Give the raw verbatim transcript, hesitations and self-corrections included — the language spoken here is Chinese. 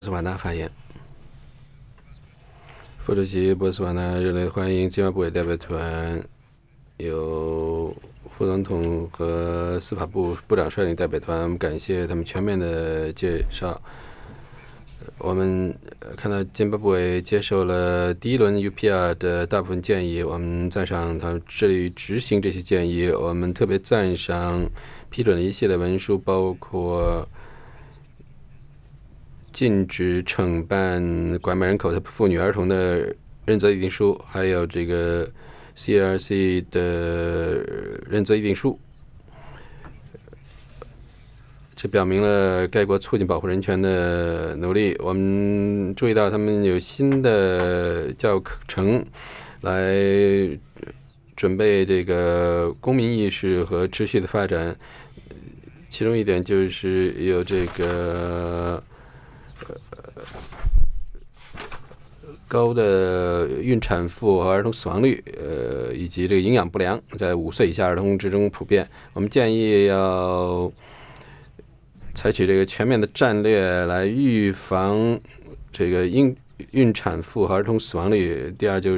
斯瓦纳发言。副主席波斯瓦纳热烈欢迎津巴布韦代表团，由副总统和司法部部长率领代表团，感谢他们全面的介绍。我们看到津巴布韦接受了第一轮 U P R 的大部分建议，我们赞赏他们致力于执行这些建议。我们特别赞赏批准了一系列文书，包括禁止惩办拐卖人口的妇女儿童的认责议定书，还有这个 C R C 的认责议定书。这表明了该国促进保护人权的努力。我们注意到他们有新的教育课程来准备这个公民意识和持续的发展，其中一点就是有这个高的孕产妇和儿童死亡率，呃，以及这个营养不良在五岁以下儿童之中普遍。我们建议要采取这个全面的战略来预防这个孕孕产妇和儿童死亡率。第二就是